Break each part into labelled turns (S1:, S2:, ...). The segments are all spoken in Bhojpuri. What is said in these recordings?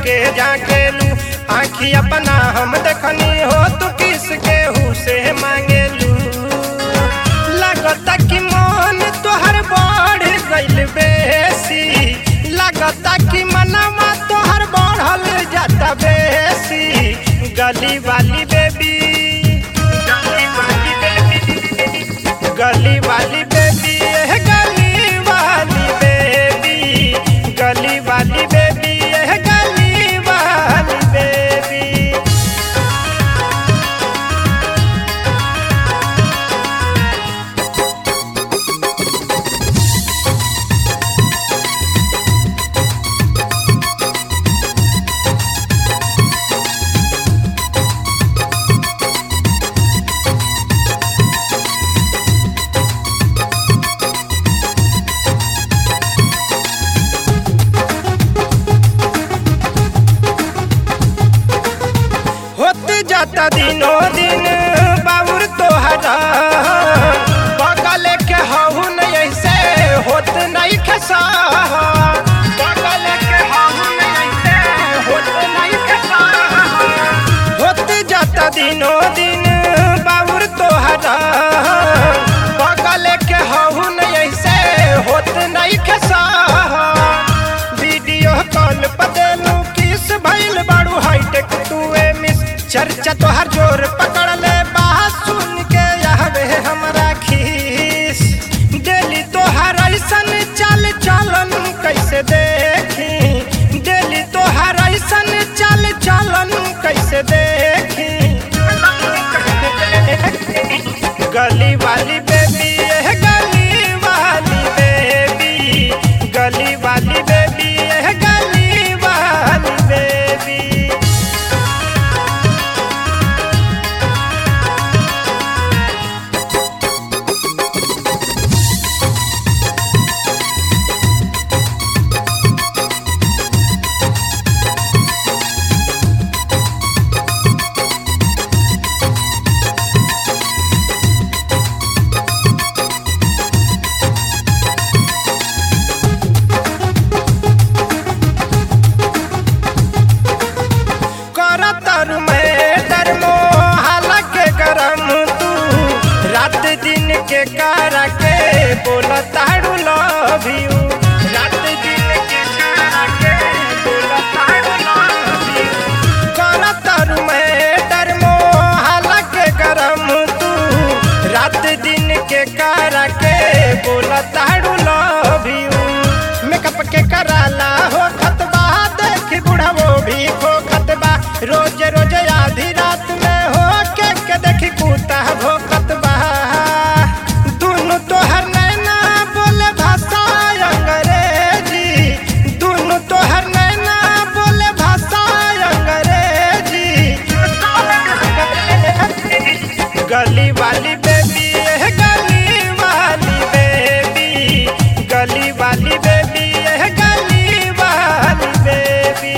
S1: के जाकेलू आँखी अपना हम देखनी हो तू किसके हु से मांगेलू लगता कि मन तोहर बढ़ गइल बेसी लगता कि मनवा तोहर बढ़ल जाता बेसी गली वाली बेबी गली वाली बेबी गली वाली बेबी गली वाली बेबी गली वाली बेबी जाता दिनों दिन बाबूर तोहरा बगल के हहु नहीं ऐसे होत नहीं खसा बगल के हहु नहीं ऐसे होत नहीं खसा होत जाता दिनों दिन बाबूर तोहरा बगल के हहु नहीं ऐसे होत नहीं खसा वीडियो कॉल पर देलू किस भइल बाड़ू हाईटेक तुए मिस चर्चा तोहर जोर पकड़ ले बात सुन के आवे हमरा खीस डेली तोहर ऐसन चाल चलन कैसे देखी डेली तोहर ऐसन चाल चलन कैसे देखी गली वाली बेबी गली वाली बेबी गली वाली बेबी गली वाली बेबी दिन के कारा के बोला ताड़ू लव यू रात दिन के कारा के बोला ताड़ू लव यू करा तारू मैं डर मोहल्ला के गरम तू रात दिन के कारा के बोला ताड़ू लव यू मेकअप के कराला हो खतबा देख बूढ़ा वो भी खो खतबा रोज रोज आधी रात में हो के देखी कूता भो खतबा तोहर नैना बोले भाषा अंग्रेजी दोनों तोहर नैना बोले भाषा अंग्रेजी गली वाली बेबी गली वाली बेबी गली वाली बेबी गली वाली बेबी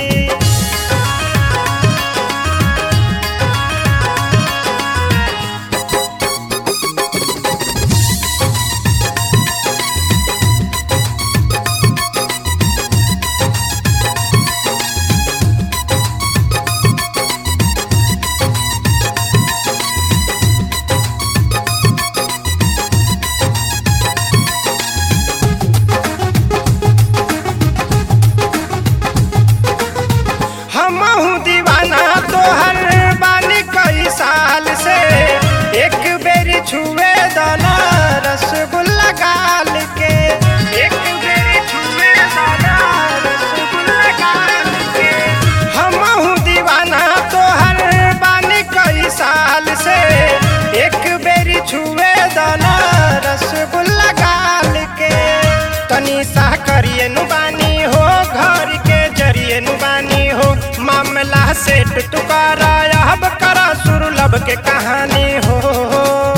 S1: साल से एक बेरी छुए दाना रसगुल्ला गाल के एक बेरी छुए दाना रसगुल्ला गाल के हमहू दीवाना तोहर बानी कई साल से एक बेरी छुए दाना रसगुल्ला गाल के तनी सा करिए नु बानी हो घर के जरिए नु बानी हो मामला सेट तू करा अब करा सुर लब के कहानी हो